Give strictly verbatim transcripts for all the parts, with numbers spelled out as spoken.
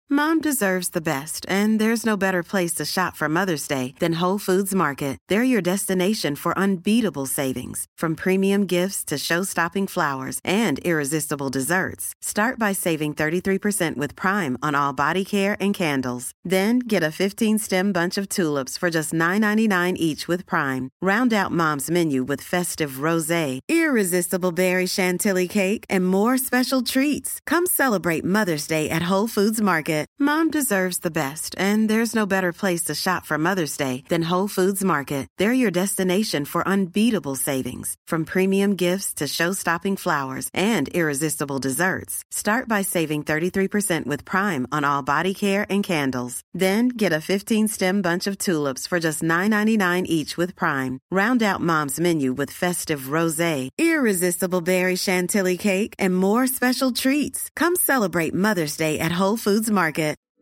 Mom deserves the best, and there's no better place to shop for Mother's Day than Whole Foods Market. They're your destination for unbeatable savings, from premium gifts to show-stopping flowers and irresistible desserts. Start by saving thirty-three percent with Prime on all body care and candles. Then get a fifteen-stem bunch of tulips for just nine ninety-nine each with Prime. Round out Mom's menu with festive rosé, irresistible berry chantilly cake, and more special treats. Come celebrate Mother's Day at Whole Foods Market. Mom deserves the best, and there's no better place to shop for Mother's Day than Whole Foods Market. They're your destination for unbeatable savings, from premium gifts to show-stopping flowers and irresistible desserts. Start by saving thirty-three percent with Prime on all body care and candles. Then get a fifteen-stem bunch of tulips for just nine ninety-nine each with Prime. Round out Mom's menu with festive rosé, irresistible berry chantilly cake, and more special treats. Come celebrate Mother's Day at Whole Foods Market.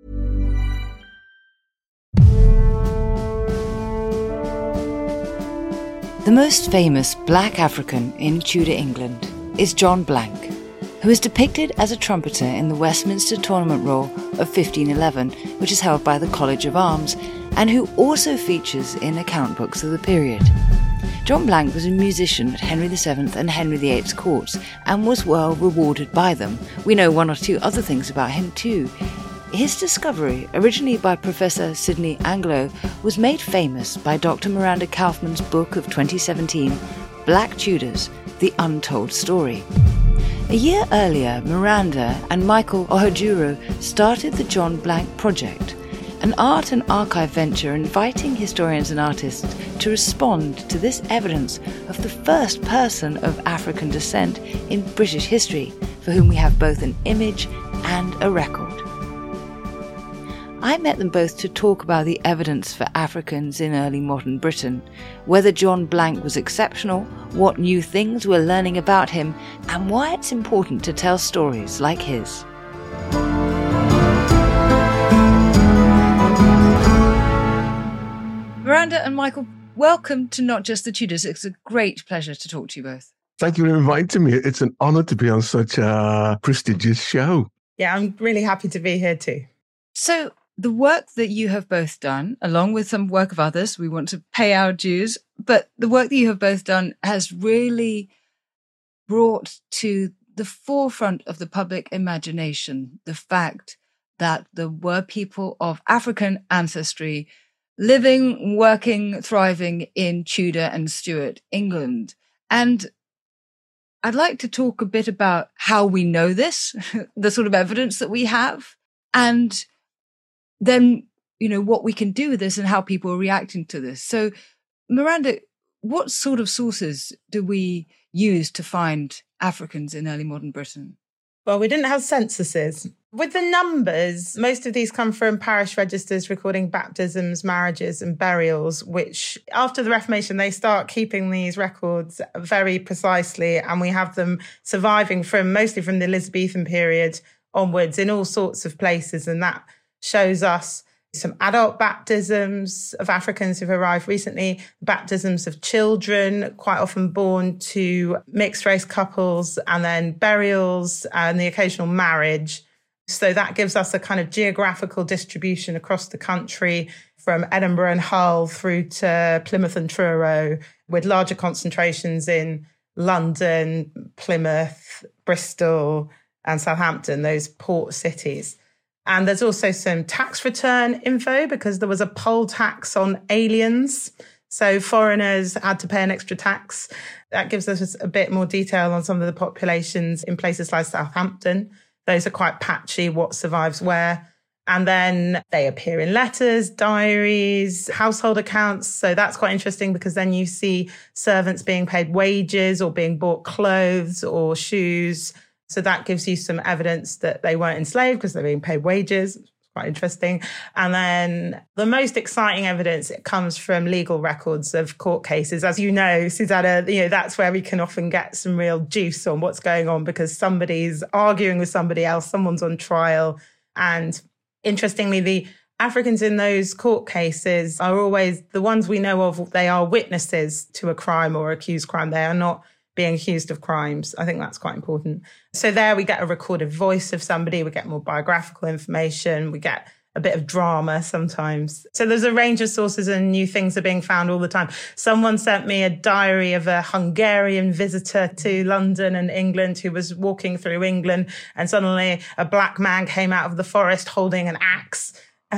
The most famous black African in Tudor England is John Blank, who is depicted as a trumpeter in the Westminster Tournament Roll of fifteen eleven, which is held by the College of Arms, and who also features in account books of the period. John Blank was a musician at Henry the seventh and Henry the eighth's courts, and was well rewarded by them. We know one or two other things about him too. His discovery, originally by Professor Sidney Anglo, was made famous by Doctor Miranda Kaufman's book of twenty seventeen, Black Tudors, The Untold Story. A year earlier, Miranda and Michael Ohajuru started the John Blank Project, an art and archive venture inviting historians and artists to respond to this evidence of the first person of African descent in British history, for whom we have both an image and a record. I met them both to talk about the evidence for Africans in early modern Britain, whether John Blank was exceptional, what new things we're learning about him, and why it's important to tell stories like his. Miranda and Michael, welcome to Not Just the Tudors. It's a great pleasure to talk to you both. Thank you for inviting me. It's an honour to be on such a prestigious show. Yeah, I'm really happy to be here too. So, the work that you have both done, along with some work of others, we want to pay our dues, but the work that you have both done has really brought to the forefront of the public imagination the fact that there were people of African ancestry living, working, thriving in Tudor and Stuart England. And I'd like to talk a bit about how we know this, the sort of evidence that we have, and then, you know, what we can do with this and how people are reacting to this. So, Miranda, what sort of sources do we use to find Africans in early modern Britain? Well, we didn't have censuses. With the numbers, most of these come from parish registers recording baptisms, marriages and burials, which after the Reformation, they start keeping these records very precisely. And we have them surviving from mostly from the Elizabethan period onwards in all sorts of places. And that shows us some adult baptisms of Africans who've arrived recently, baptisms of children, quite often born to mixed race couples, and then burials and the occasional marriage. So that gives us a kind of geographical distribution across the country from Edinburgh and Hull through to Plymouth and Truro, with larger concentrations in London, Plymouth, Bristol and Southampton, those port cities. And there's also some tax return info because there was a poll tax on aliens. So foreigners had to pay an extra tax. That gives us a bit more detail on some of the populations in places like Southampton. Those are quite patchy, what survives where. And then they appear in letters, diaries, household accounts. So that's quite interesting because then you see servants being paid wages or being bought clothes or shoes. So that gives you some evidence that they weren't enslaved because they're being paid wages. It's quite interesting. And then the most exciting evidence, it comes from legal records of court cases. As you know, Susanna, you know, that's where we can often get some real juice on what's going on because somebody's arguing with somebody else, someone's on trial. And interestingly, the Africans in those court cases are always the ones we know of, they are witnesses to a crime or accused crime. They are not being accused of crimes. I think that's quite important. So there we get a recorded voice of somebody, we get more biographical information, we get a bit of drama sometimes. So there's a range of sources and new things are being found all the time. Someone sent me a diary of a Hungarian visitor to London and England who was walking through England, and suddenly a black man came out of the forest holding an axe.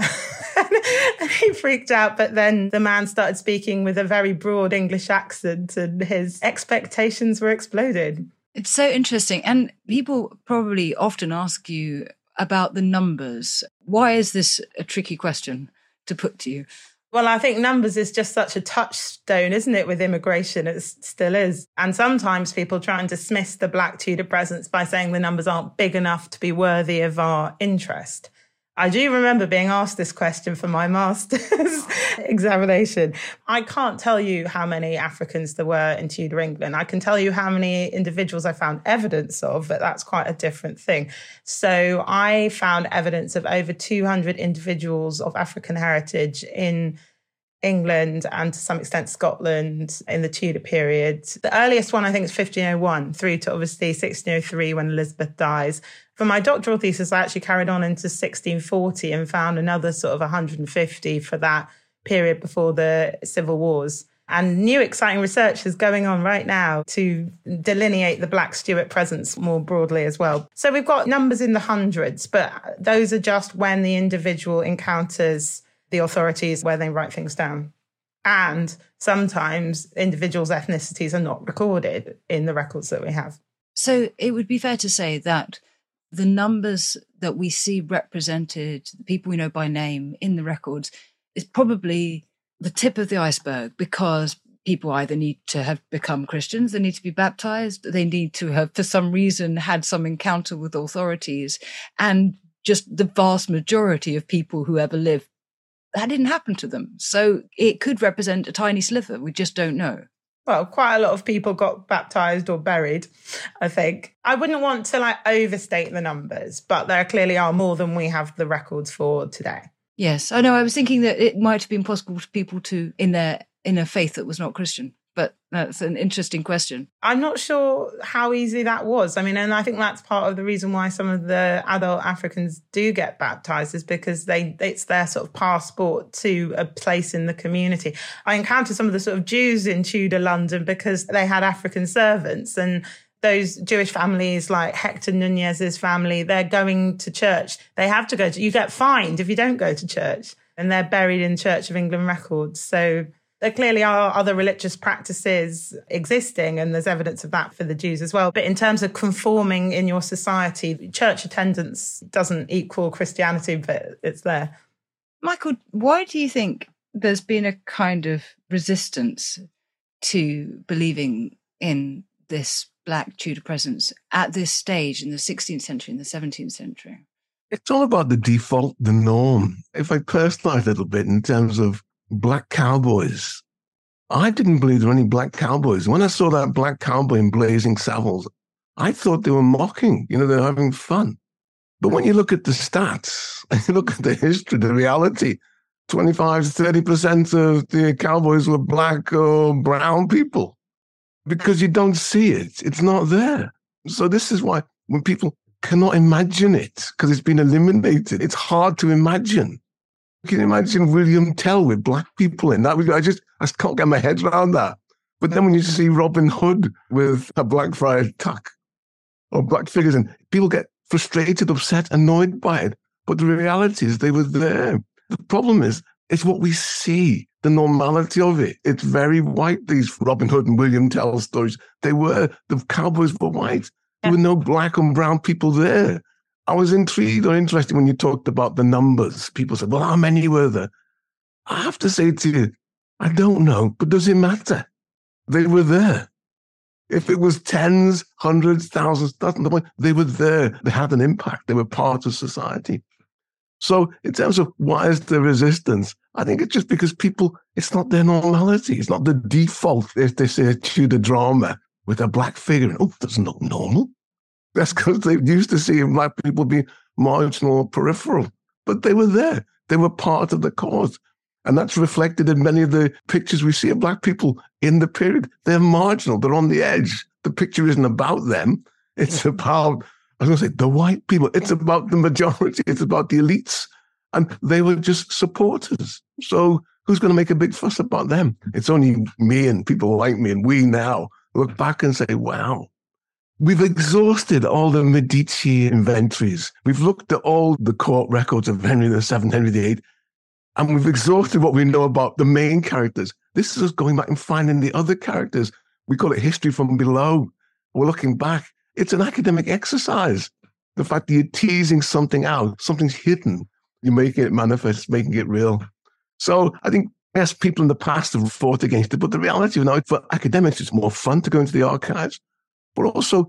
And he freaked out, but then the man started speaking with a very broad English accent and his expectations were exploded. It's so interesting. And people probably often ask you about the numbers. Why is this a tricky question to put to you? Well, I think numbers is just such a touchstone, isn't it, with immigration? It still is. And sometimes people try and dismiss the Black Tudor presence by saying the numbers aren't big enough to be worthy of our interest. I do remember being asked this question for my master's examination. I can't tell you how many Africans there were in Tudor England. I can tell you how many individuals I found evidence of, but that's quite a different thing. So I found evidence of over two hundred individuals of African heritage in England and to some extent Scotland in the Tudor period. The earliest one, I think, is fifteen oh one through to obviously sixteen oh three when Elizabeth dies. For my doctoral thesis, I actually carried on into sixteen forty and found another sort of one hundred fifty for that period before the civil wars. And new exciting research is going on right now to delineate the Black Stuart presence more broadly as well. So we've got numbers in the hundreds, but those are just when the individual encounters the authorities where they write things down. And sometimes individuals' ethnicities are not recorded in the records that we have. So it would be fair to say that the numbers that we see represented, the people we know by name in the records, is probably the tip of the iceberg, because people either need to have become Christians, they need to be baptized, they need to have, for some reason, had some encounter with authorities, and just the vast majority of people who ever lived, that didn't happen to them. So it could represent a tiny sliver. We just don't know. Well, quite a lot of people got baptized or buried, I think. I wouldn't want to like overstate the numbers, but there clearly are more than we have the records for today. Yes, I know. I was thinking that it might have been possible for people to, in their in a faith that was not Christian. But that's an interesting question. I'm not sure how easy that was. I mean, and I think that's part of the reason why some of the adult Africans do get baptized, is because they it's their sort of passport to a place in the community. I encountered some of the sort of Jews in Tudor London because they had African servants, and those Jewish families like Hector Nunez's family, they're going to church. They have to go to, you get fined if you don't go to church, and they're buried in Church of England records. So there clearly are other religious practices existing, and there's evidence of that for the Jews as well. But in terms of conforming in your society, church attendance doesn't equal Christianity, but it's there. Michael, why do you think there's been a kind of resistance to believing in this Black Tudor presence at this stage in the sixteenth century, in the seventeenth century? It's all about the default, the norm. If I personalize a little bit in terms of black cowboys, I didn't believe there were any black cowboys. When I saw that black cowboy in blazing saddles, I thought they were mocking, you know, they're having fun. But when you look at the stats, and you look at the history, the reality, twenty-five to thirty percent of the cowboys were black or brown people, because you don't see it. It's not there. So this is why when people cannot imagine it, because it's been eliminated, it's hard to imagine. You can imagine William Tell with black people in that. I just, I just can't get my head around that. But then when you see Robin Hood with a Blackfriars tuck or black figures, and people get frustrated, upset, annoyed by it. But the reality is they were there. The problem is, it's what we see, the normality of it. It's very white, these Robin Hood and William Tell stories. They were, the cowboys were white. There were no black and brown people there. I was intrigued or interested when you talked about the numbers. People said, well, how many were there? I have to say to you, I don't know, but does it matter? They were there. If it was tens, hundreds, thousands, doesn't the point. They were there. They had an impact. They were part of society. So in terms of why is there resistance, I think it's just because people, it's not their normality. It's not the default if they say a Tudor drama with a black figure. Oh, that's not normal. That's because they're used to seeing black people be marginal or peripheral. But they were there. They were part of the cause. And that's reflected in many of the pictures we see of black people in the period. They're marginal. They're on the edge. The picture isn't about them. It's about, I was going to say, the white people. It's about the majority. It's about the elites. And they were just supporters. So who's going to make a big fuss about them? It's only me and people like me and we now look back and say, wow, we've exhausted all the Medici inventories. We've looked at all the court records of Henry the Seventh, Henry the Eighth, and we've exhausted what we know about the main characters. This is us going back and finding the other characters. We call it history from below. We're looking back. It's an academic exercise. The fact that you're teasing something out, something's hidden, you're making it manifest, making it real. So I think, yes, people in the past have fought against it, but the reality, you know, for academics, it's more fun to go into the archives, but also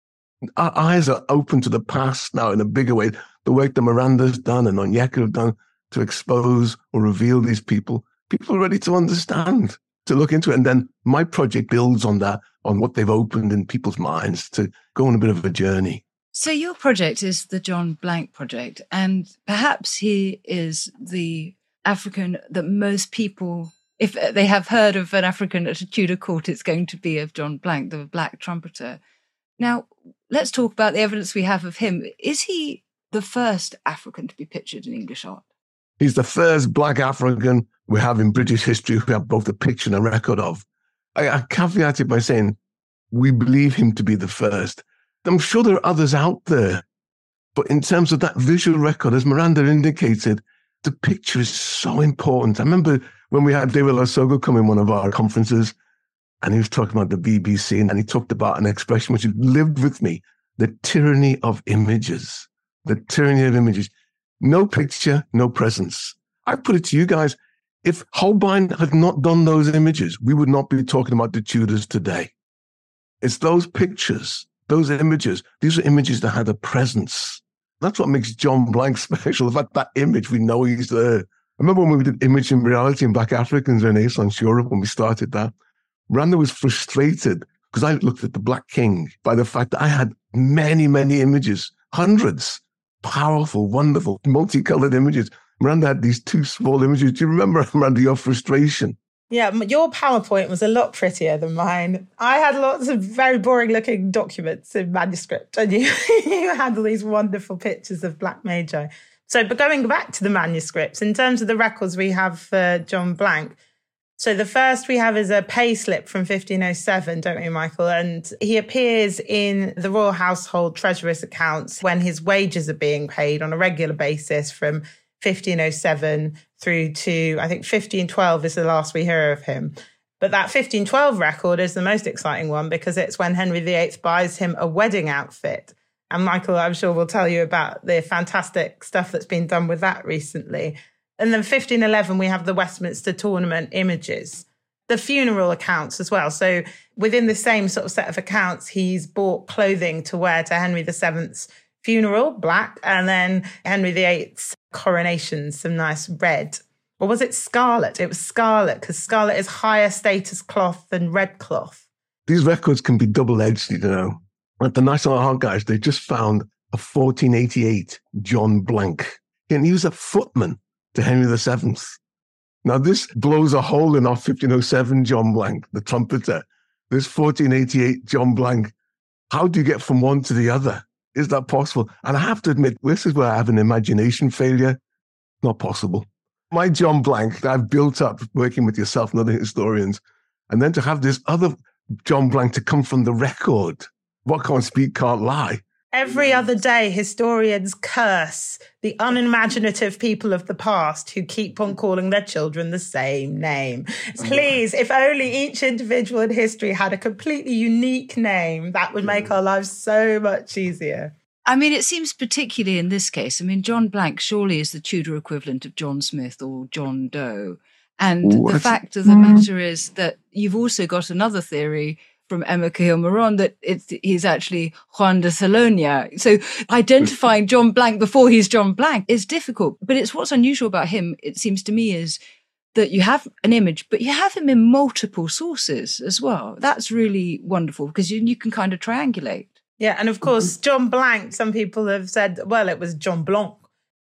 our eyes are open to the past now in a bigger way. The work that Miranda's done and Onyeka have done to expose or reveal these people, people are ready to understand, to look into it. And then my project builds on that, on what they've opened in people's minds to go on a bit of a journey. So your project is the John Blank Project, and perhaps he is the African that most people, if they have heard of an African at a Tudor court, it's going to be of John Blank, the black trumpeter. Now, let's talk about the evidence we have of him. Is he the first African to be pictured in English art? He's the first black African we have in British history who have both a picture and a record of. I, I caveat it by saying we believe him to be the first. I'm sure there are others out there, but in terms of that visual record, as Miranda indicated, the picture is so important. I remember when we had David Lasogo come in one of our conferences, and he was talking about the B B C, and he talked about an expression which lived with me, the tyranny of images. The tyranny of images. No picture, no presence. I put it to you guys, if Holbein had not done those images, we would not be talking about the Tudors today. It's those pictures, those images. These are images that had a presence. That's what makes John Blank special. The fact that image, we know he's there. I remember when we did Image and Reality in Black Africans Renaissance Europe, when we started that, Randa was frustrated because I looked at the Black King by the fact that I had many, many images, hundreds, powerful, wonderful, multicolored images. Miranda had these two small images. Do you remember, Miranda, your frustration? Yeah, your PowerPoint was a lot prettier than mine. I had lots of very boring looking documents in manuscript, and you, you had all these wonderful pictures of Black Magi. So, but going back to the manuscripts, in terms of the records we have for John Blank, so the first we have is a pay slip from fifteen oh seven, don't we, Michael? And he appears in the Royal Household Treasurer's accounts when his wages are being paid on a regular basis from fifteen oh seven through to, I think, fifteen twelve is the last we hear of him. But that fifteen twelve record is the most exciting one because it's when Henry the Eighth buys him a wedding outfit. And Michael, I'm sure, will tell you about the fantastic stuff that's been done with that recently. And then fifteen eleven, we have the Westminster Tournament images, the funeral accounts as well. So within the same sort of set of accounts, he's bought clothing to wear to Henry the Seventh's funeral, black, and then Henry the Eighth's coronation, some nice red. Or was it scarlet? It was scarlet, because scarlet is higher status cloth than red cloth. These records can be double-edged, you know. At the National Archives, they just found a fourteen eighty-eight John Blank. And he was a footman to Henry the Seventh. Now, this blows a hole in our fifteen oh seven John Blank, the trumpeter. This fourteen eighty-eight John Blank. How do you get from one to the other? Is that possible? And I have to admit, this is where I have an imagination failure. Not possible. My John Blank that I've built up working with yourself and other historians, and then to have this other John Blank to come from the record. What can't speak can't lie. Every other day, historians curse the unimaginative people of the past who keep on calling their children the same name. Please, if only each individual in history had a completely unique name, that would make our lives so much easier. I mean, it seems particularly in this case, I mean, John Blank surely is the Tudor equivalent of John Smith or John Doe. And Ooh, the fact of the matter is that you've also got another theory from Emma Cahill Moron that it's, he's actually Juan de Salonia. So identifying John Blank before he's John Blank is difficult. But it's what's unusual about him, it seems to me, is that you have an image, but you have him in multiple sources as well. That's really wonderful because you, you can kind of triangulate. Yeah, and of course, John Blank, some people have said, well, it was John Blanc.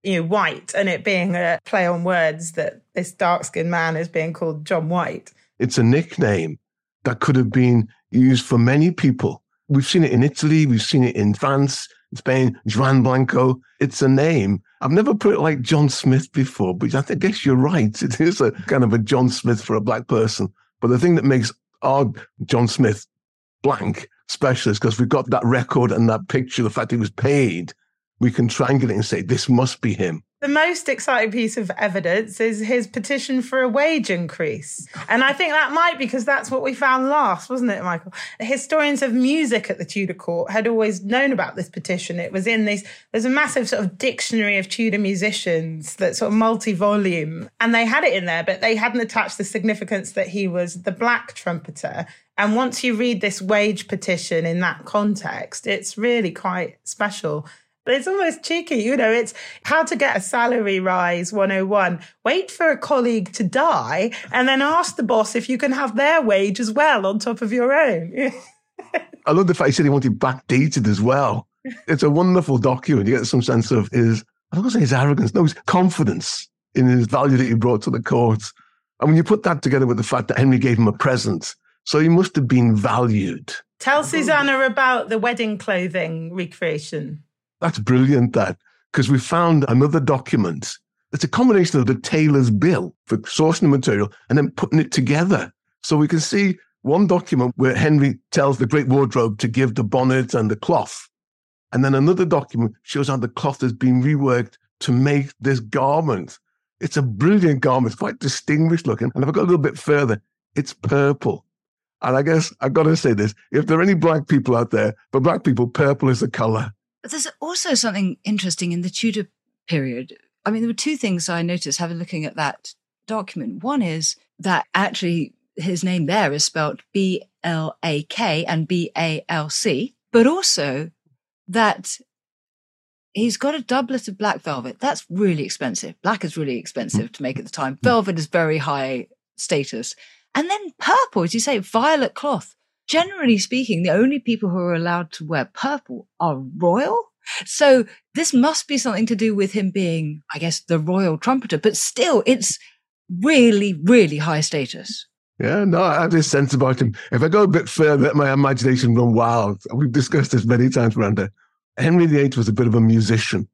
you know, White, and it being a play on words that this dark-skinned man is being called John White. It's a nickname that could have been used for many people. We've seen it in Italy, we've seen it in France, Spain, Juan Blanco. It's a name. I've never put it like John Smith before, but I guess you're right. It is a kind of a John Smith for a black person. But the thing that makes our John Smith blank special is because we've got that record and that picture, the fact he was paid. We can triangulate and say, this must be him. The most exciting piece of evidence is his petition for a wage increase. And I think that might be because that's what we found last, wasn't it, Michael? Historians of music at the Tudor court had always known about this petition. It was in these, there's a massive sort of dictionary of Tudor musicians that's sort of multi-volume. And they had it in there, but they hadn't attached the significance that he was the black trumpeter. And once you read this wage petition in that context, it's really quite special. But it's almost cheeky, you know, it's how to get a salary rise one oh one. Wait for a colleague to die and then ask the boss if you can have their wage as well on top of your own. I love the fact he said he wanted backdated as well. It's a wonderful document. You get some sense of his, I don't want to say his arrogance, no, his confidence in his value that he brought to the court. And when you put that together with the fact that Henry gave him a present, so he must have been valued. Tell Susanna about the wedding clothing recreation. That's brilliant, that, because we found another document. It's a combination of the tailor's bill for sourcing the material and then putting it together. So we can see one document where Henry tells the great wardrobe to give the bonnet and the cloth. And then another document shows how the cloth has been reworked to make this garment. It's a brilliant garment. It's quite distinguished looking. And if I go a little bit further, it's purple. And I guess I've got to say this. If there are any black people out there, for black people, purple is a colour. But there's also something interesting in the Tudor period. I mean, there were two things I noticed having looking at that document. One is that actually his name there is spelled B L A K and B A L C, but also that he's got a doublet of black velvet. That's really expensive. Black is really expensive to make at the time. Velvet is very high status. And then purple, as you say, violet cloth. Generally speaking, the only people who are allowed to wear purple are royal. So this must be something to do with him being, I guess, the royal trumpeter. But still, it's really, really high status. Yeah, no, I have this sense about him. If I go a bit further, let my imagination run wild. We've discussed this many times, Miranda. Henry the Eighth was a bit of a musician.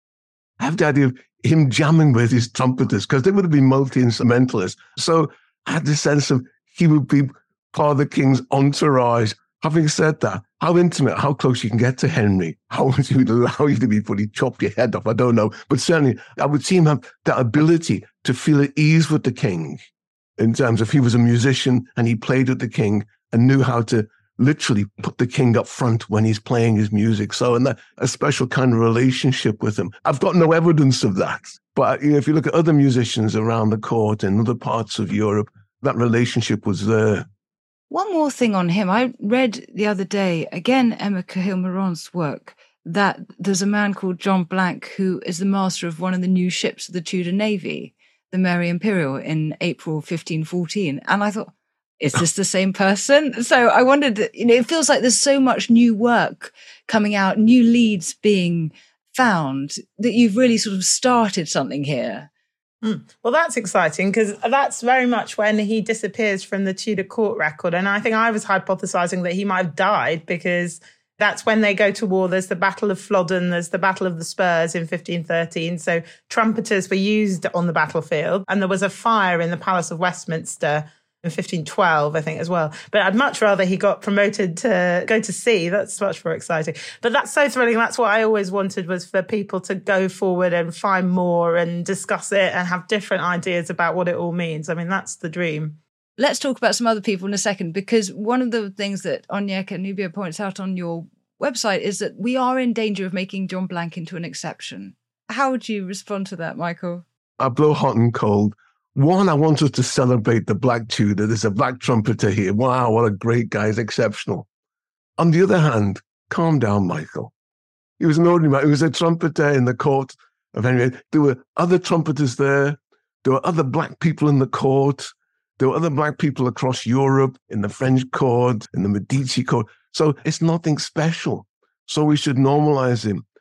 I have the idea of him jamming with his trumpeters because they would have been multi-instrumentalists. So I had this sense of he would be part of the king's entourage. Having said that, how intimate, how close you can get to Henry, how would he allow you to be fully chop your head off? I don't know. But certainly, I would see him have that ability to feel at ease with the king in terms of he was a musician and he played with the king and knew how to literally put the king up front when he's playing his music. So, and that, a special kind of relationship with him. I've got no evidence of that. But you know, if you look at other musicians around the court in other parts of Europe, that relationship was there. One more thing on him. I read the other day, again, Emma Cahill-Moron's work, that there's a man called John Blank who is the master of one of the new ships of the Tudor Navy, the Mary Imperial, in April fifteen fourteen. And I thought, is this the same person? So I wondered, you know, it feels like there's so much new work coming out, new leads being found, that you've really sort of started something here. Mm. Well, that's exciting because that's very much when he disappears from the Tudor court record. And I think I was hypothesizing that he might have died because that's when they go to war. There's the Battle of Flodden, there's the Battle of the Spurs in fifteen thirteen. So trumpeters were used on the battlefield. And there was a fire in the Palace of Westminster in fifteen twelve, I think, as well. But I'd much rather he got promoted to go to sea. That's much more exciting. But that's so thrilling. That's what I always wanted, was for people to go forward and find more and discuss it and have different ideas about what it all means. I mean, that's the dream. Let's talk about some other people in a second, because one of the things that Onyeka Nubia points out on your website is that we are in danger of making John Blank into an exception. How would you respond to that, Michael? I blow hot and cold. One, I want us to celebrate the black Tudor. There's a black trumpeter here. Wow, what a great guy. He's exceptional. On the other hand, calm down, Michael. He was an ordinary man. He was a trumpeter in the court of Henry. There were other trumpeters there. There were other black people in the court. There were other black people across Europe, in the French court, in the Medici court. So it's nothing special. So we should normalize him.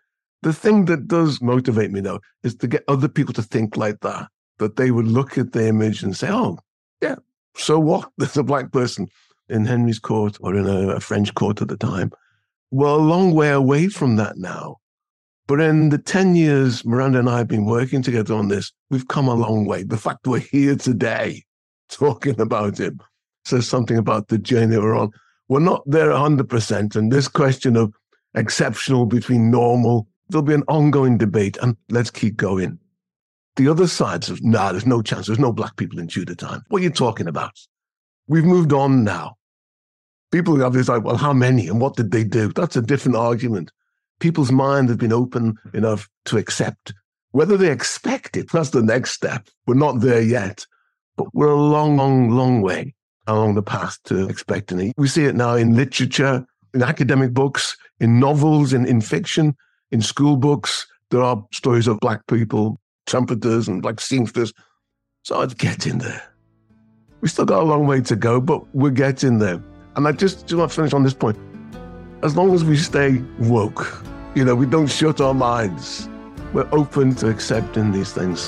The thing that does motivate me, though, is to get other people to think like that, that they would look at the image and say, oh, yeah, so what? There's a black person in Henry's court or in a, a French court at the time. We're a long way away from that now. But in the ten years Miranda and I have been working together on this, we've come a long way. The fact we're here today talking about it says something about the journey we're on. We're not there one hundred percent. And this question of exceptional between normal, there'll be an ongoing debate, and let's keep going. The other sides of, nah, there's no chance. There's no black people in Tudor time. What are you talking about? We've moved on now. People have this like, well, how many and what did they do? That's a different argument. People's mind have been open enough to accept. Whether they expect it, that's the next step. We're not there yet, but we're a long, long, long way along the path to expecting it. We see it now in literature, in academic books, in novels, in, in fiction, in school books. There are stories of black people, trumpeters and black singsters. So it's getting there. We still got a long way to go, but we're getting there. And I just, just want to finish on this point. As long as we stay woke, you know, we don't shut our minds, we're open to accepting these things.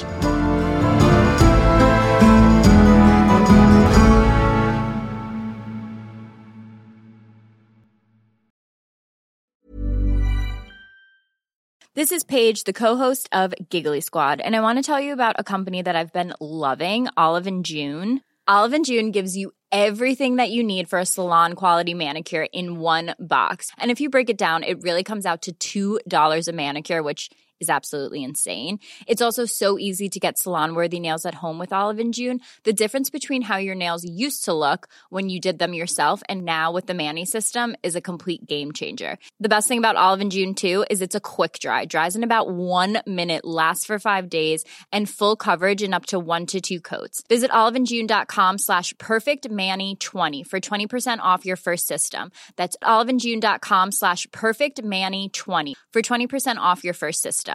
This is Paige, the co-host of Giggly Squad, and I want to tell you about a company that I've been loving, Olive and June. Olive and June gives you everything that you need for a salon-quality manicure in one box. And if you break it down, it really comes out to two dollars a manicure, which is absolutely insane. It's also so easy to get salon-worthy nails at home with Olive and June. The difference between how your nails used to look when you did them yourself and now with the Mani system is a complete game changer. The best thing about Olive and June, too, is it's a quick dry. Dries in about one minute, lasts for five days, and full coverage in up to one to two coats. Visit oliveandjune.com slash perfectmani20 for twenty percent off your first system. That's oliveandjune.com slash perfectmani20 for twenty percent off your first system.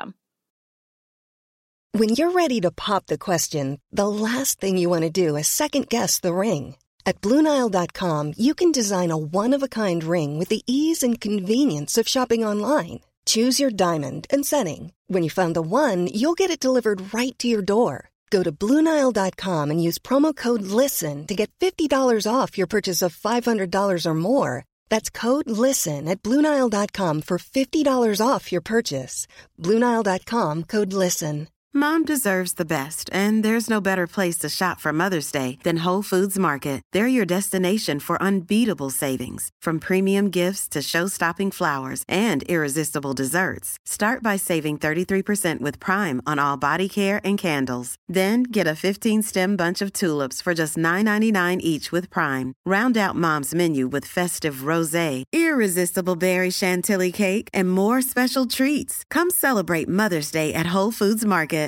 When you're ready to pop the question, the last thing you want to do is second-guess the ring. At Blue Nile dot com, you can design a one-of-a-kind ring with the ease and convenience of shopping online. Choose your diamond and setting. When you find the one, you'll get it delivered right to your door. Go to Blue Nile dot com and use promo code LISTEN to get fifty dollars off your purchase of five hundred dollars or more. That's code LISTEN at Blue Nile dot com for fifty dollars off your purchase. Blue Nile dot com, code LISTEN. Mom deserves the best, and there's no better place to shop for Mother's Day than Whole Foods Market. They're your destination for unbeatable savings, from premium gifts to show-stopping flowers and irresistible desserts. Start by saving thirty-three percent with Prime on all body care and candles. Then get a fifteen-stem bunch of tulips for just nine ninety-nine each with Prime. Round out Mom's menu with festive rosé, irresistible berry chantilly cake, and more special treats. Come celebrate Mother's Day at Whole Foods Market.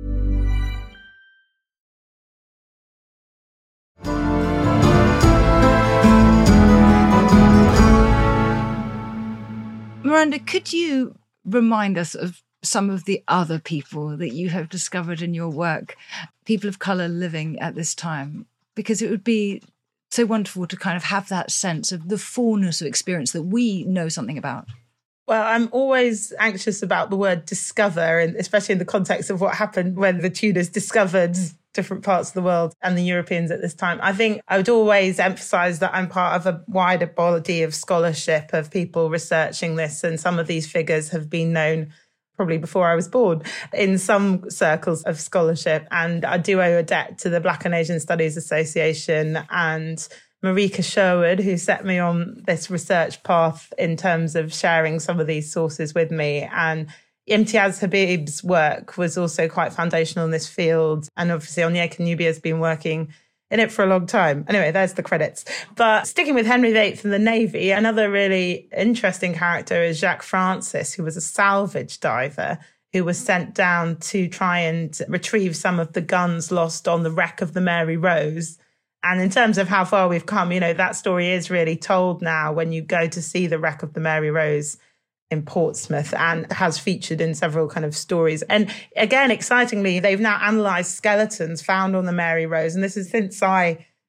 Miranda, could you remind us of some of the other people that you have discovered in your work, people of colour living at this time? Because it would be so wonderful to kind of have that sense of the fullness of experience that we know something about. Well, I'm always anxious about the word discover, and especially in the context of what happened when the Tudors discovered different parts of the world and the Europeans at this time. I think I would always emphasise that I'm part of a wider body of scholarship of people researching this, and some of these figures have been known probably before I was born in some circles of scholarship. And I do owe a debt to the Black and Asian Studies Association and Marika Sherwood, who set me on this research path in terms of sharing some of these sources with me. And Imtiaz Habib's work was also quite foundational in this field. And obviously Onyeka Nubia has been working in it for a long time. Anyway, there's the credits. But sticking with Henry the Eighth and the Navy, another really interesting character is Jacques Francis, who was a salvage diver who was sent down to try and retrieve some of the guns lost on the wreck of the Mary Rose. And in terms of how far we've come, you know, that story is really told now when you go to see the wreck of the Mary Rose in Portsmouth, and has featured in several kind of stories. And again, excitingly, they've now analysed skeletons found on the Mary Rose. And this is since I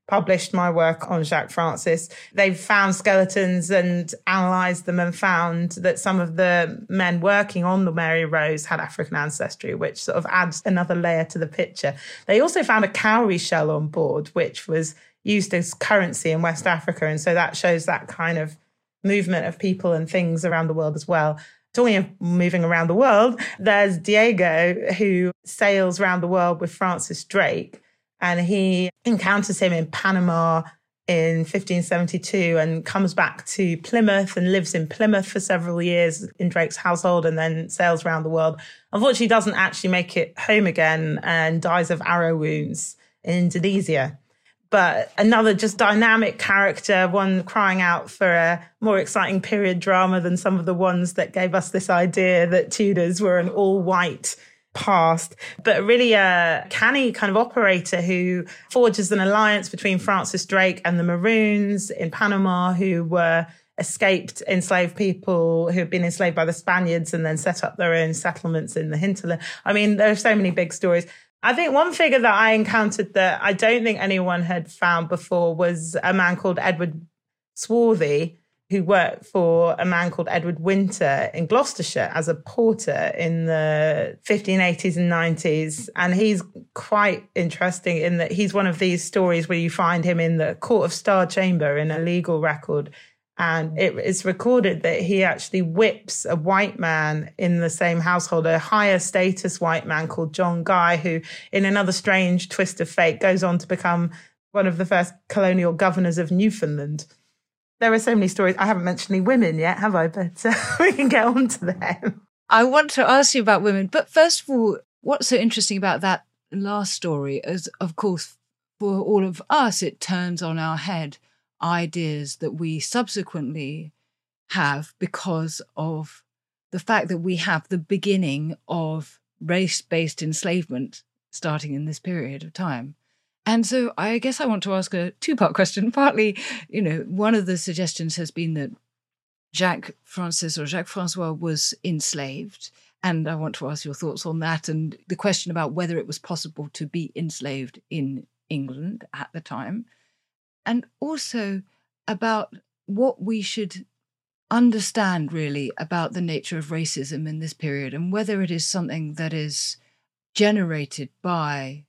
published my work on Jacques Francis. They've found skeletons and analysed them and found that some of the men working on the Mary Rose had African ancestry, which sort of adds another layer to the picture. They also found a cowrie shell on board, which was used as currency in West Africa. And so that shows that kind of movement of people and things around the world as well. Talking of moving around the world, there's Diego, who sails around the world with Francis Drake. And he encounters him in Panama in fifteen seventy-two and comes back to Plymouth and lives in Plymouth for several years in Drake's household and then sails around the world. Unfortunately, doesn't actually make it home again and dies of arrow wounds in Indonesia. But another just dynamic character, one crying out for a more exciting period drama than some of the ones that gave us this idea that Tudors were an all-white past, but really a canny kind of operator who forges an alliance between Francis Drake and the Maroons in Panama, who were escaped enslaved people who had been enslaved by the Spaniards and then set up their own settlements in the hinterland. I mean, there are so many big stories. I think one figure that I encountered that I don't think anyone had found before was a man called Edward Swarthy, who worked for a man called Edward Winter in Gloucestershire as a porter in the fifteen eighties and nineties. And he's quite interesting in that he's one of these stories where you find him in the Court of Star Chamber in a legal record. And it is recorded that he actually whips a white man in the same household, a higher status white man called John Guy, who in another strange twist of fate goes on to become one of the first colonial governors of Newfoundland. There are so many stories. I haven't mentioned any women yet, have I? But uh, we can get on to them. I want to ask you about women. But first of all, what's so interesting about that last story is, of course, for all of us, it turns on our head ideas that we subsequently have because of the fact that we have the beginning of race-based enslavement starting in this period of time. And so I guess I want to ask a two-part question. Partly, you know, one of the suggestions has been that Jacques Francis or Jacques Francois was enslaved. And I want to ask your thoughts on that and the question about whether it was possible to be enslaved in England at the time. And also about what we should understand really about the nature of racism in this period and whether it is something that is generated by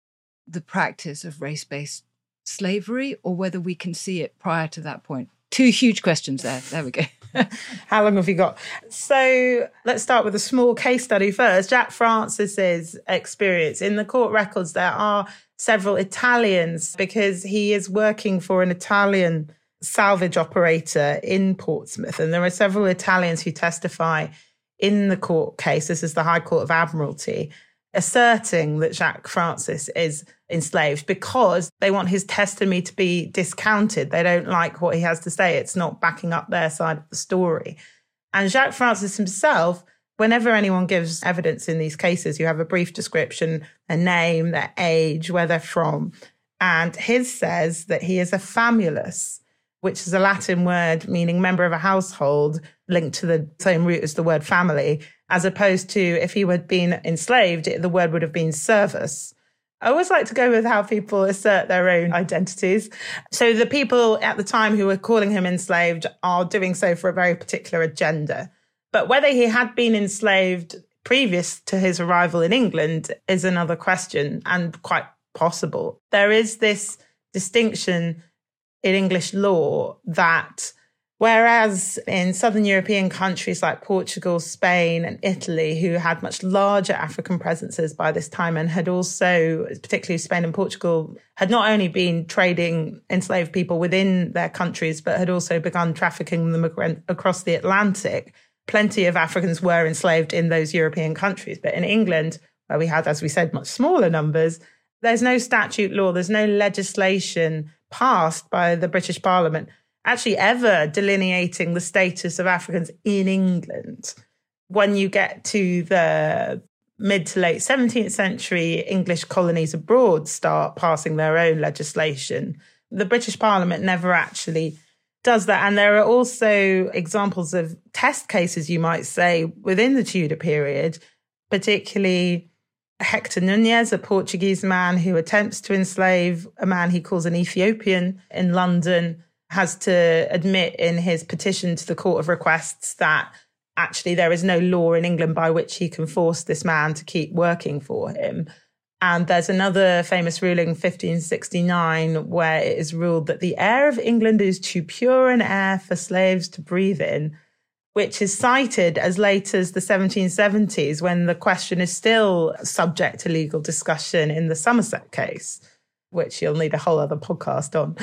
the practice of race-based slavery or whether we can see it prior to that point. Two huge questions there. There we go. How long have you got? So let's start with a small case study first. Jacques Francis's experience. In the court records, there are several Italians because he is working for an Italian salvage operator in Portsmouth. And there are several Italians who testify in the court case. This is the High Court of Admiralty, asserting that Jacques Francis is enslaved because they want his testimony to be discounted. They don't like what he has to say. It's not backing up their side of the story. And Jacques Francis himself, whenever anyone gives evidence in these cases, you have a brief description, a name, their age, where they're from. And his says that he is a famulus, which is a Latin word meaning member of a household linked to the same root as the word family, as opposed to if he had been enslaved, the word would have been servus. I always like to go with how people assert their own identities. So the people at the time who were calling him enslaved are doing so for a very particular agenda. But whether he had been enslaved previous to his arrival in England is another question and quite possible. There is this distinction in English law that whereas in southern European countries like Portugal, Spain and Italy, who had much larger African presences by this time and had also, particularly Spain and Portugal, had not only been trading enslaved people within their countries, but had also begun trafficking them across the Atlantic. Plenty of Africans were enslaved in those European countries. But in England, where we had, as we said, much smaller numbers, there's no statute law, there's no legislation passed by the British Parliament actually ever delineating the status of Africans in England. When you get to the mid to late seventeenth century, English colonies abroad start passing their own legislation. The British Parliament never actually does that. And there are also examples of test cases, you might say, within the Tudor period, particularly Hector Nunez, a Portuguese man who attempts to enslave a man he calls an Ethiopian in London, has to admit in his petition to the Court of Requests that actually there is no law in England by which he can force this man to keep working for him. And there's another famous ruling, fifteen sixty-nine, where it is ruled that the air of England is too pure an air for slaves to breathe in, which is cited as late as the seventeen seventies, when the question is still subject to legal discussion in the Somerset case, which you'll need a whole other podcast on.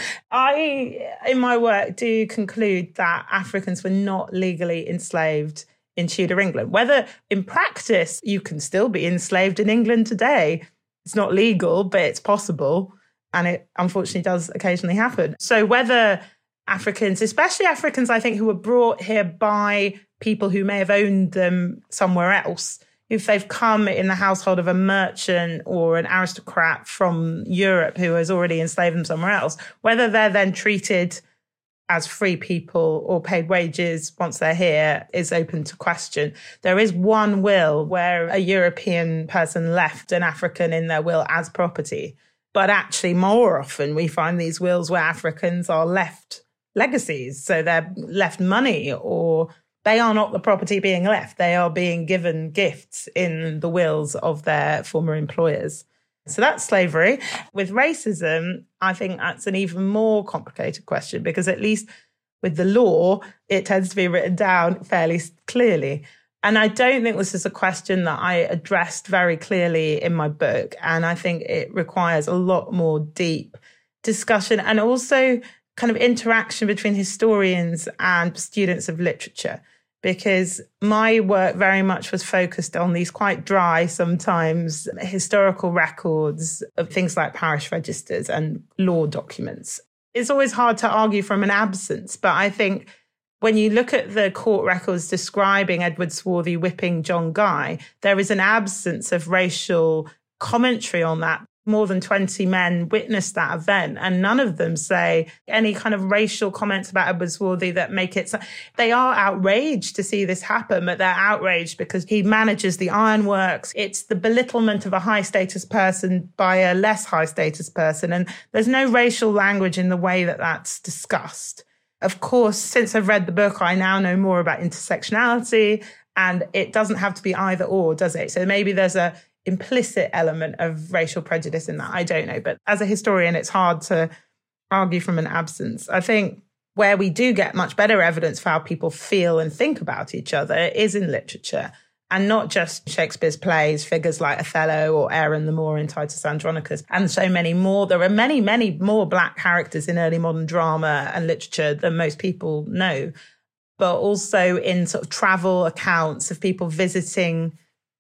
I, in my work, do conclude that Africans were not legally enslaved in Tudor England. Whether in practice you can still be enslaved in England today, it's not legal, but it's possible. And it unfortunately does occasionally happen. So whether Africans, especially Africans, I think, who were brought here by people who may have owned them somewhere else, if they've come in the household of a merchant or an aristocrat from Europe who has already enslaved them somewhere else, whether they're then treated as free people or paid wages once they're here is open to question. There is one will where a European person left an African in their will as property. But actually, more often, we find these wills where Africans are left legacies. So they're left money, or they are not the property being left. They are being given gifts in the wills of their former employers. So that's slavery. With racism, I think that's an even more complicated question, because at least with the law, it tends to be written down fairly clearly. And I don't think this is a question that I addressed very clearly in my book. And I think it requires a lot more deep discussion and also kind of interaction between historians and students of literature, because my work very much was focused on these quite dry, sometimes historical records of things like parish registers and law documents. It's always hard to argue from an absence, but I think when you look at the court records describing Edward Swarthy whipping John Guy, there is an absence of racial commentary on that. More than twenty men witnessed that event, and none of them say any kind of racial comments about Edward Swarthy that make it... So they are outraged to see this happen, but they're outraged because he manages the ironworks. It's the belittlement of a high-status person by a less high-status person, and there's no racial language in the way that that's discussed. Of course, since I've read the book, I now know more about intersectionality, and it doesn't have to be either or, does it? So maybe there's a implicit element of racial prejudice in that. I don't know. But as a historian, it's hard to argue from an absence. I think where we do get much better evidence for how people feel and think about each other is in literature, and not just Shakespeare's plays, figures like Othello or Aaron the Moor in Titus Andronicus, and so many more. There are many, many more Black characters in early modern drama and literature than most people know, but also in sort of travel accounts of people visiting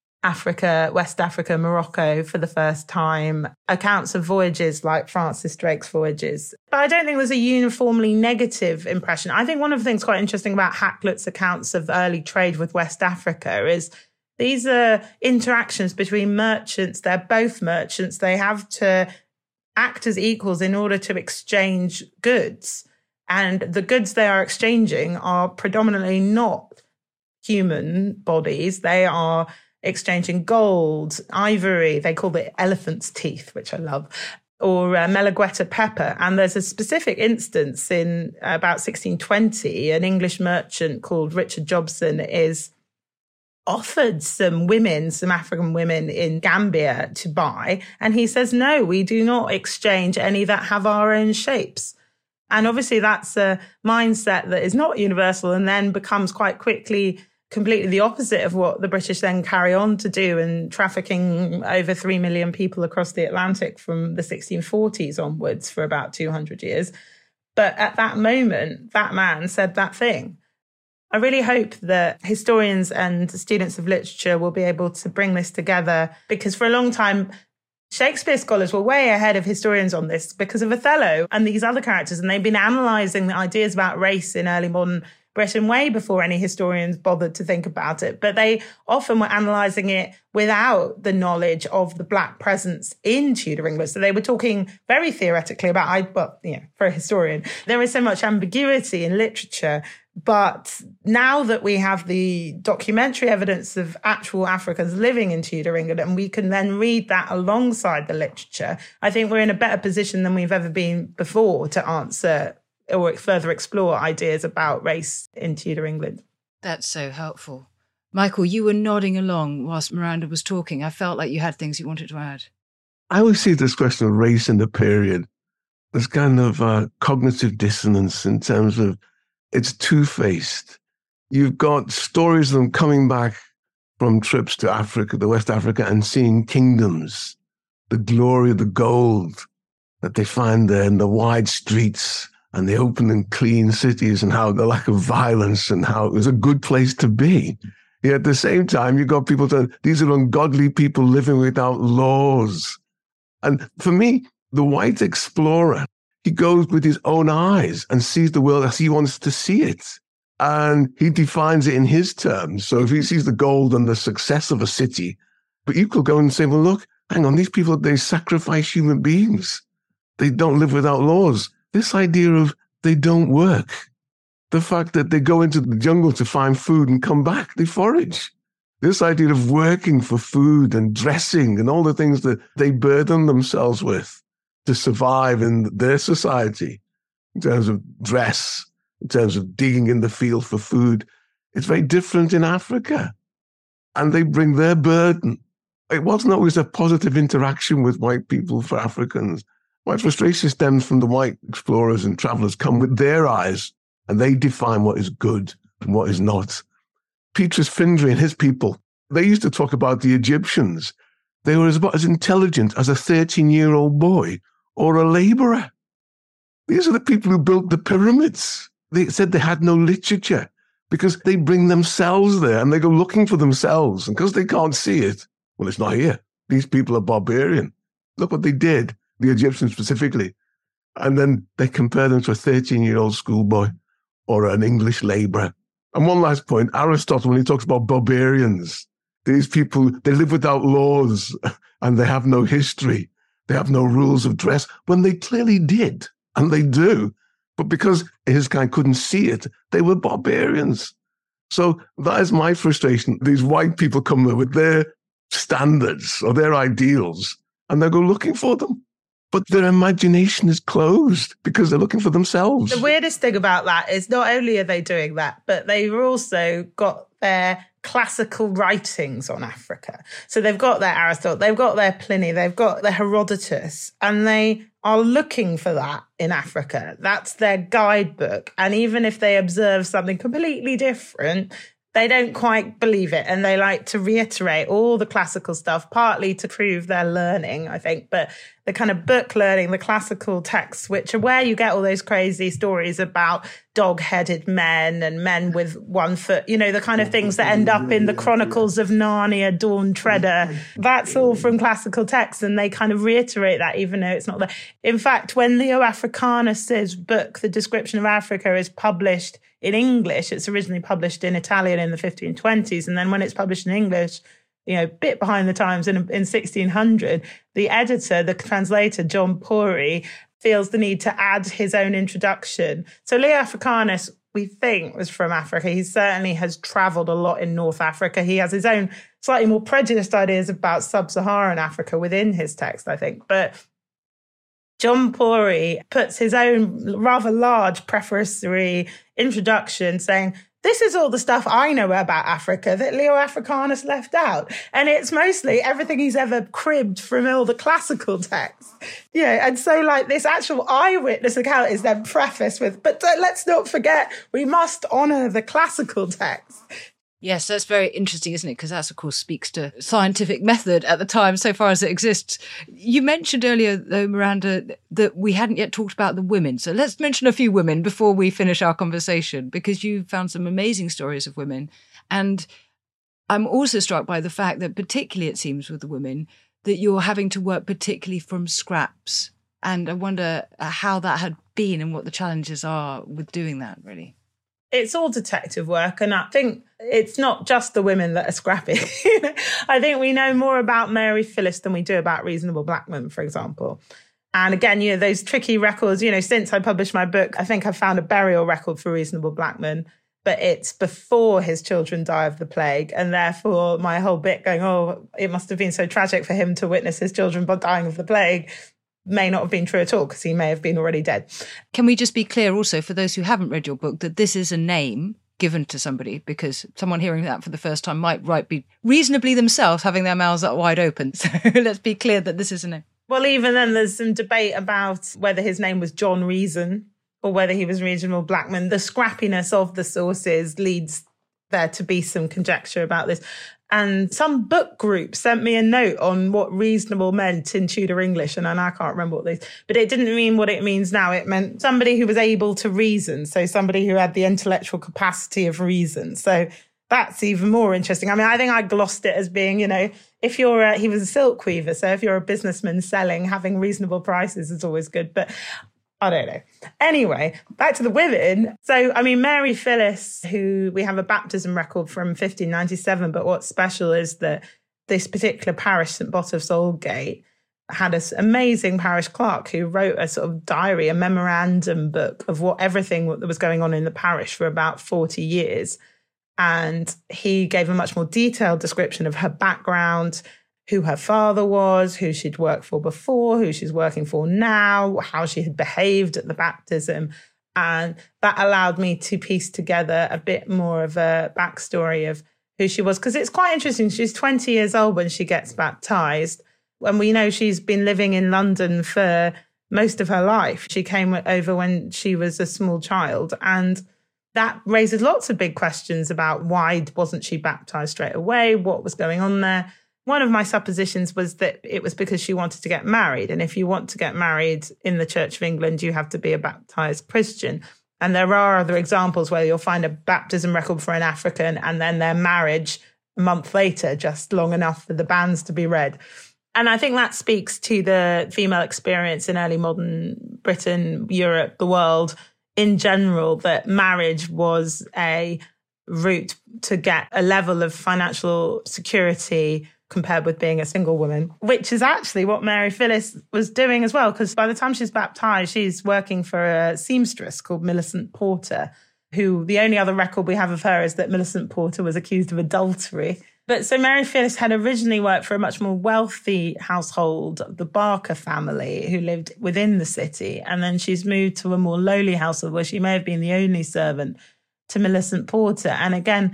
Africa, West Africa, Morocco for the first time, accounts of voyages like Francis Drake's voyages. But I don't think there's a uniformly negative impression. I think one of the things quite interesting about Hakluyt's accounts of early trade with West Africa is these are interactions between merchants. They're both merchants. They have to act as equals in order to exchange goods. And the goods they are exchanging are predominantly not human bodies. They are exchanging gold, ivory, they call it elephant's teeth, which I love, or uh, Melegueta pepper. And there's a specific instance in about sixteen twenty, an English merchant called Richard Jobson is offered some women, some African women in Gambia to buy. And he says, no, we do not exchange any that have our own shapes. And obviously that's a mindset that is not universal and then becomes quite quickly completely the opposite of what the British then carry on to do, and trafficking over three million people across the Atlantic from the sixteen forties onwards for about two hundred years. But at that moment, that man said that thing. I really hope that historians and students of literature will be able to bring this together, because for a long time, Shakespeare scholars were way ahead of historians on this because of Othello and these other characters, and they've been analysing the ideas about race in early modern Britain way before any historians bothered to think about it. But they often were analysing it without the knowledge of the Black presence in Tudor England. So they were talking very theoretically about, I, well, you know, for a historian, there is so much ambiguity in literature But now that we have the documentary evidence of actual Africans living in Tudor England, and we can then read that alongside the literature, I think we're in a better position than we've ever been before to answer or further explore ideas about race in Tudor England. That's so helpful. Michael, you were nodding along whilst Miranda was talking. I felt like you had things you wanted to add. I always see this question of race in the period as kind of uh, cognitive dissonance in terms of it's two-faced. You've got stories of them coming back from trips to Africa, the West Africa, and seeing kingdoms, the glory of the gold that they find there in the wide streets and the open and clean cities, and how the lack of violence and how it was a good place to be. Yet at the same time, you've got people saying, these are ungodly people living without laws. And for me, the white explorer, he goes with his own eyes and sees the world as he wants to see it. And he defines it in his terms. So if he sees the gold and the success of a city, but you could go and say, well, look, hang on, these people, they sacrifice human beings. They don't live without laws. This idea of they don't work. The fact that they go into the jungle to find food and come back, they forage. This idea of working for food and dressing and all the things that they burden themselves with to survive in their society, in terms of dress, in terms of digging in the field for food, it's very different in Africa. And they bring their burden. It wasn't always a positive interaction with white people for Africans. White frustration stems from the white explorers and travelers come with their eyes, and they define what is good and what is not. Petrus Findlay and his people, they used to talk about the Egyptians. They were as about as intelligent as a thirteen-year-old boy or a laborer. These are the people who built the pyramids. They said they had no literature because they bring themselves there and they go looking for themselves. And because they can't see it, well, it's not here. These people are barbarian. Look what they did, the Egyptians specifically. And then they compare them to a thirteen-year-old schoolboy or an English laborer. And one last point, Aristotle, when he talks about barbarians, these people, they live without laws and they have no history. They have no rules of dress, when they clearly did, and they do. But because his kind couldn't see it, they were barbarians. So that is my frustration. These white people come there with their standards or their ideals, and they go looking for them. But their imagination is closed because they're looking for themselves. The weirdest thing about that is not only are they doing that, but they've also got their classical writings on Africa. So they've got their Aristotle, they've got their Pliny, they've got their Herodotus, and they are looking for that in Africa. That's their guidebook. And even if they observe something completely different, they don't quite believe it. And they like to reiterate all the classical stuff, partly to prove their learning, I think, but the kind of book learning, the classical texts, which are where you get all those crazy stories about dog-headed men and men with one foot, you know, the kind of things that end up in the Chronicles of Narnia, Dawn Treader. That's all from classical texts. And they kind of reiterate that, even though it's not there. In fact, when Leo Africanus's book, The Description of Africa, is published in English, it's originally published in Italian in the fifteen twenties. And then when it's published in English, you know, a bit behind the times in, in sixteen hundred, the editor, the translator, John Pori, feels the need to add his own introduction. So Leo Africanus, we think, was from Africa. He certainly has travelled a lot in North Africa. He has his own slightly more prejudiced ideas about sub-Saharan Africa within his text, I think. But John Pori puts his own rather large prefatory introduction saying, this is all the stuff I know about Africa that Leo Africanus left out. And it's mostly everything he's ever cribbed from all the classical texts. Yeah, and so like this actual eyewitness account is then prefaced with, but let's not forget, we must honour the classical text. Yes, that's very interesting, isn't it? Because that, of course, speaks to scientific method at the time, so far as it exists. You mentioned earlier, though, Miranda, that we hadn't yet talked about the women. So let's mention a few women before we finish our conversation, because you found some amazing stories of women. And I'm also struck by the fact that, particularly, it seems, with the women, that you're having to work particularly from scraps. And I wonder how that had been and what the challenges are with doing that, really. It's all detective work, and I think it's not just the women that are scrappy. I think we know more about Mary Phyllis than we do about Reasonable Blackman, for example. And again, you know, those tricky records, you know, since I published my book, I think I found a burial record for Reasonable Blackman. but it's before his children die of the plague. And therefore my whole bit going, oh, it must have been so tragic for him to witness his children dying of the plague may not have been true at all, because he may have been already dead. Can we just be clear also for those who haven't read your book that this is a name given to somebody, because someone hearing that for the first time might right be reasonably themselves having their mouths up wide open. So let's be clear that this is a name. Well, even then there's some debate about whether his name was John Reason or whether he was Reginald Blackman. The scrappiness of the sources leads there to be some conjecture about this. And some book group sent me a note on what reasonable meant in Tudor English, and I can't remember what these, but it didn't mean what it means now. It meant somebody who was able to reason, so somebody who had the intellectual capacity of reason. So that's even more interesting. I mean, I think I glossed it as being, you know, if you're a, he was a silk weaver, so if you're a businessman selling, having reasonable prices is always good. But I don't know. Anyway, back to the women. So, I mean, Mary Phyllis, who we have a baptism record from fifteen ninety-seven, but what's special is that this particular parish, St Botolph's Aldgate, had an amazing parish clerk who wrote a sort of diary, a memorandum book of what everything that was going on in the parish for about forty years. And he gave a much more detailed description of her background, who her father was, who she'd worked for before, who she's working for now, how she had behaved at the baptism. And that allowed me to piece together a bit more of a backstory of who she was. Because it's quite interesting. She's twenty years old when she gets baptised. And we know she's been living in London for most of her life. She came over when she was a small child. And that raises lots of big questions about why wasn't she baptised straight away? What was going on there? One of my suppositions was that it was because she wanted to get married. And if you want to get married in the Church of England, you have to be a baptised Christian. And there are other examples where you'll find a baptism record for an African and then their marriage a month later, just long enough for the banns to be read. And I think that speaks to the female experience in early modern Britain, Europe, the world in general, that marriage was a route to get a level of financial security compared with being a single woman, which is actually what Mary Phyllis was doing as well, because by the time she's baptised, she's working for a seamstress called Millicent Porter, who the only other record we have of her is that Millicent Porter was accused of adultery. But so Mary Phyllis had originally worked for a much more wealthy household, the Barker family, who lived within the city. And then she's moved to a more lowly household where she may have been the only servant to Millicent Porter. And again,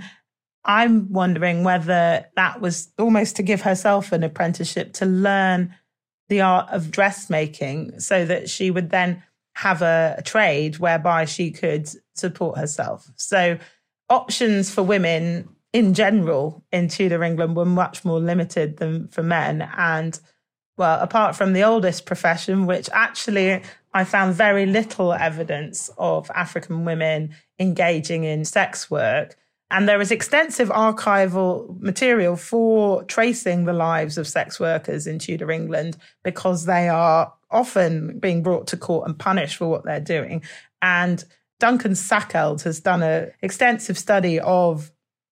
I'm wondering whether that was almost to give herself an apprenticeship to learn the art of dressmaking so that she would then have a, a trade whereby she could support herself. So options for women in general in Tudor England were much more limited than for men. And well, apart from the oldest profession, which actually I found very little evidence of African women engaging in sex work. And there is extensive archival material for tracing the lives of sex workers in Tudor England because they are often being brought to court and punished for what they're doing. And Duncan Sackeld has done an extensive study of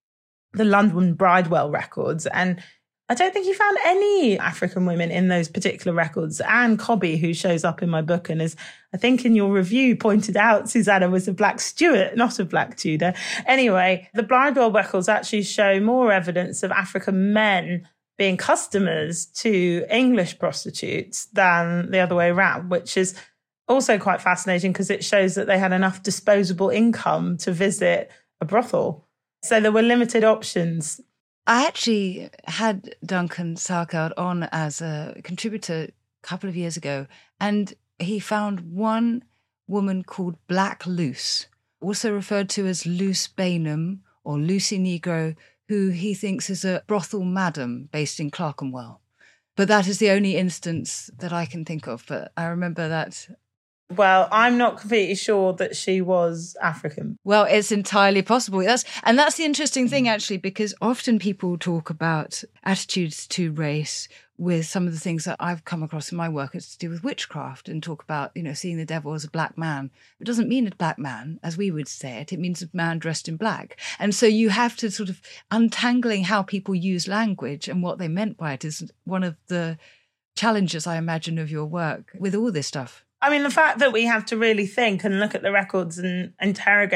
the London Bridewell records. And I don't think he found any African women in those particular records. Anne Cobby, who shows up in my book and is, I think in your review, pointed out Susanna was a black Stuart, not a black Tudor. Anyway, the Bridewell records actually show more evidence of African men being customers to English prostitutes than the other way around, which is also quite fascinating because it shows that they had enough disposable income to visit a brothel. So there were limited options. I actually had Duncan Sackeld on as a contributor a couple of years ago, and he found one woman called Black Luce, also referred to as Luce Bainham or Lucy Negro, who he thinks is a brothel madam based in Clerkenwell. But that is the only instance that I can think of. But I remember that. Well, I'm not completely sure that she was African. Well, it's entirely possible. That's and that's the interesting thing, actually, because often people talk about attitudes to race with some of the things that I've come across in my work. It's to do with witchcraft and talk about, you know, seeing the devil as a black man. It doesn't mean a black man, as we would say it. It means a man dressed in black. And so you have to sort of untangling how people use language and what they meant by it is one of the challenges, I imagine, of your work with all this stuff. I mean, the fact that we have to really think and look at the records and interrogate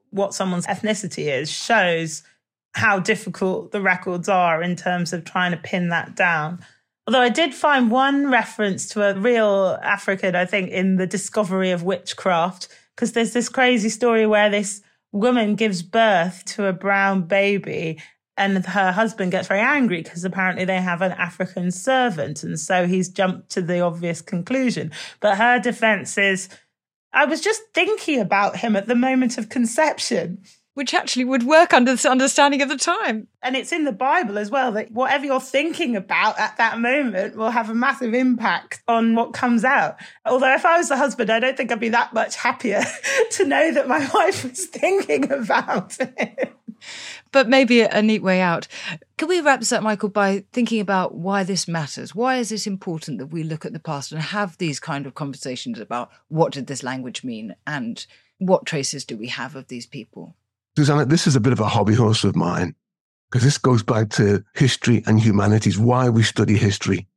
what someone's ethnicity is shows how difficult the records are in terms of trying to pin that down. Although I did find one reference to a real African, I think, in The Discovery of Witchcraft, because there's this crazy story where this woman gives birth to a brown baby and her husband gets very angry because apparently they have an African servant. And so he's jumped to the obvious conclusion. But her defense is, I was just thinking about him at the moment of conception. Which actually would work under this understanding of the time. And it's in the Bible as well, that whatever you're thinking about at that moment will have a massive impact on what comes out. Although if I was the husband, I don't think I'd be that much happier to know that my wife was thinking about it. But maybe a neat way out. Can we wrap this up, Michael, by thinking about why this matters? Why is it important that we look at the past and have these kind of conversations about what did this language mean and what traces do we have of these people? Susanna, this is a bit of a hobby horse of mine, because this goes back to history and humanities, why we study history.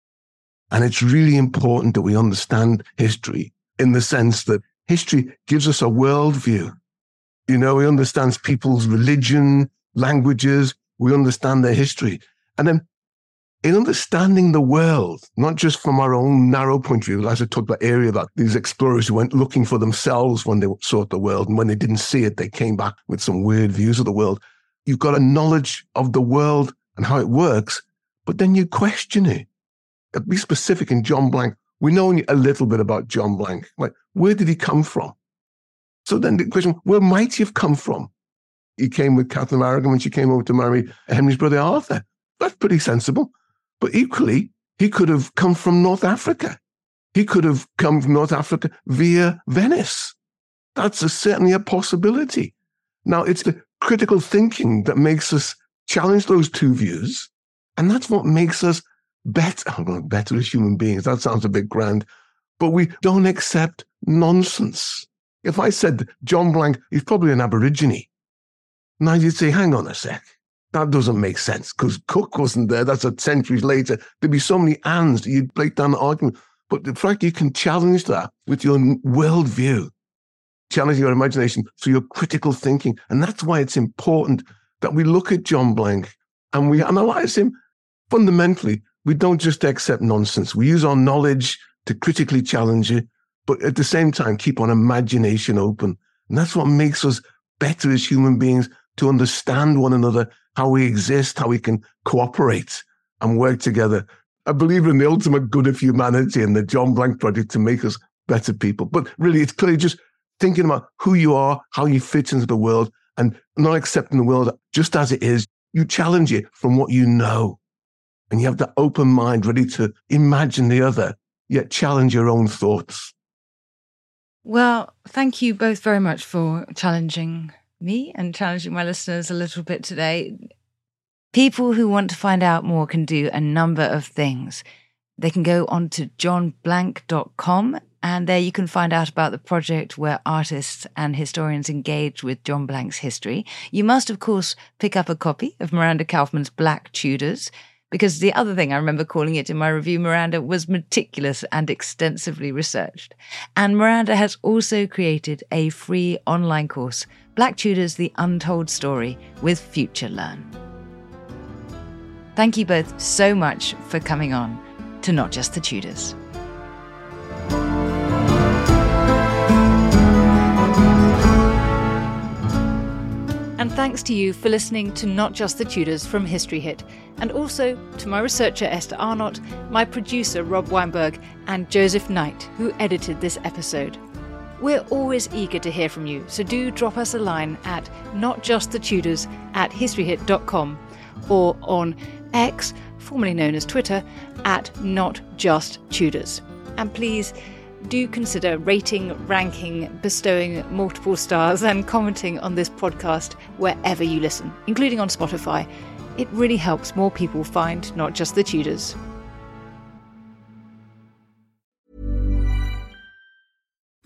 And it's really important that we understand history in the sense that history gives us a worldview. You know, we understand people's religion, languages, we understand their history. And then in understanding the world, not just from our own narrow point of view, as I talked about earlier, about these explorers who went looking for themselves when they sought the world, and when they didn't see it, they came back with some weird views of the world. You've got a knowledge of the world and how it works, but then you question it. Be specific in John Blank. We know a little bit about John Blank. Like, where did he come from? So then the question, where might he have come from? He came with Catherine of Aragon when she came over to marry Henry's brother Arthur. That's pretty sensible. But equally, he could have come from North Africa. He could have come from North Africa via Venice. That's a, certainly a possibility. Now, it's the critical thinking that makes us challenge those two views. And that's what makes us better, oh, better as human beings. That sounds a bit grand. But we don't accept nonsense. If I said John Blank, he's probably an Aborigine. Now you'd say, hang on a sec. That doesn't make sense because Cook wasn't there. That's a centuries later. There'd be so many ands that you'd break down the argument. But the fact you can challenge that with your worldview, challenge your imagination through your critical thinking. And that's why it's important that we look at John Blank and we analyze him. Fundamentally, we don't just accept nonsense. We use our knowledge to critically challenge it, but at the same time, keep our imagination open. And that's what makes us better as human beings, to understand one another, how we exist, how we can cooperate and work together. I believe in the ultimate good of humanity and the John Blank Project to make us better people. But really, it's clearly just thinking about who you are, how you fit into the world, and not accepting the world just as it is. You challenge it from what you know. And you have that open mind ready to imagine the other, yet challenge your own thoughts. Well, thank you both very much for challenging me and challenging my listeners a little bit today. People who want to find out more can do a number of things. They can go on to john blank dot com, and there you can find out about the project where artists and historians engage with John Blank's history. You must, of course, pick up a copy of Miranda Kaufman's Black Tudors, because the other thing I remember calling it in my review, Miranda, was meticulous and extensively researched. And Miranda has also created a free online course, Black Tudors, The Untold Story, with FutureLearn. Thank you both so much for coming on to Not Just the Tudors. And thanks to you for listening to Not Just the Tudors from History Hit, and also to my researcher Esther Arnott, my producer Rob Weinberg, and Joseph Knight, who edited this episode. We're always eager to hear from you, so do drop us a line at notjustthetudors at historyhit dot com or on X, formerly known as Twitter, at notjusttudors. And please do consider rating, ranking, bestowing multiple stars and commenting on this podcast wherever you listen, including on Spotify. It really helps more people find Not Just the Tudors.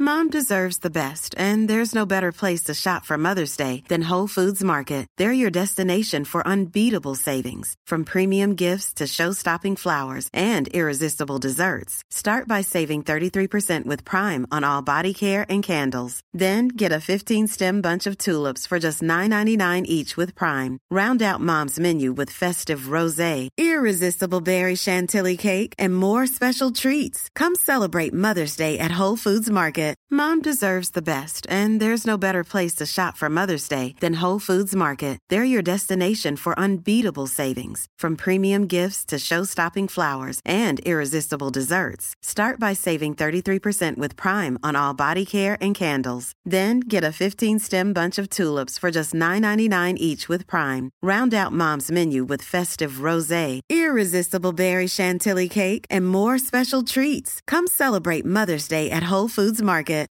Mom deserves the best, and there's no better place to shop for Mother's Day than Whole Foods Market. They're your destination for unbeatable savings, from premium gifts to show-stopping flowers and irresistible desserts. Start by saving thirty-three percent with Prime on all body care and candles. Then get a fifteen-stem bunch of tulips for just nine ninety-nine each with Prime. Round out Mom's menu with festive rosé, irresistible berry chantilly cake, and more special treats. Come celebrate Mother's Day at Whole Foods Market. Mom deserves the best, and there's no better place to shop for Mother's Day than Whole Foods Market. They're your destination for unbeatable savings, from premium gifts to show-stopping flowers and irresistible desserts. Start by saving thirty-three percent with Prime on all body care and candles. Then get a fifteen-stem bunch of tulips for just nine ninety-nine each with Prime. Round out Mom's menu with festive rosé, irresistible berry chantilly cake, and more special treats. Come celebrate Mother's Day at Whole Foods Market.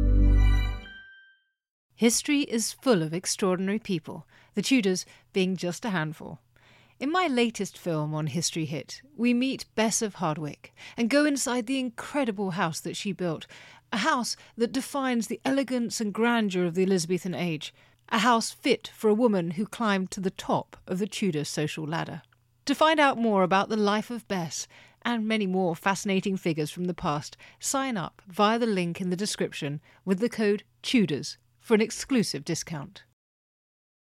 History is full of extraordinary people, the Tudors being just a handful. In my latest film on History Hit, we meet Bess of Hardwick and go inside the incredible house that she built, a house that defines the elegance and grandeur of the Elizabethan age, a house fit for a woman who climbed to the top of the Tudor social ladder. To find out more about the life of Bess and many more fascinating figures from the past, sign up via the link in the description with the code TUDORS for an exclusive discount.